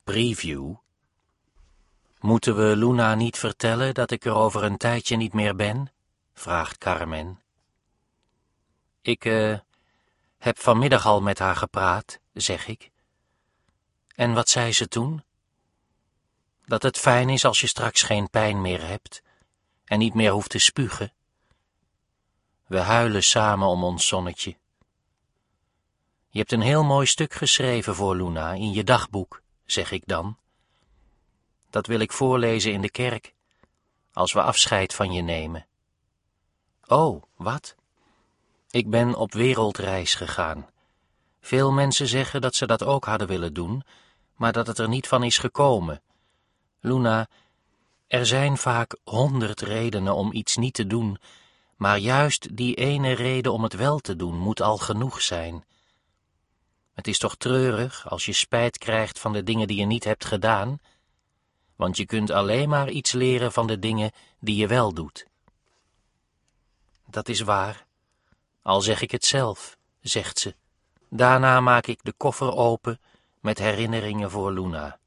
preview. Moeten we Luna niet vertellen dat ik er over een tijdje niet meer ben? Vraagt Carmen. Ik heb vanmiddag al met haar gepraat, zeg ik. En wat zei ze toen? Dat het fijn is als je straks geen pijn meer hebt en niet meer hoeft te spugen. We huilen samen om ons zonnetje. Je hebt een heel mooi stuk geschreven voor Luna in je dagboek, zeg ik dan. Dat wil ik voorlezen in de kerk, als we afscheid van je nemen. Oh, wat? Ik ben op wereldreis gegaan. Veel mensen zeggen dat ze dat ook hadden willen doen, maar dat het er niet van is gekomen. Luna, er zijn vaak 100 redenen om iets niet te doen, maar juist die ene reden om het wel te doen moet al genoeg zijn. Het is toch treurig als je spijt krijgt van de dingen die je niet hebt gedaan, want je kunt alleen maar iets leren van de dingen die je wel doet. Dat is waar, al zeg ik het zelf, zegt ze. Daarna maak ik de koffer open met herinneringen voor Luna.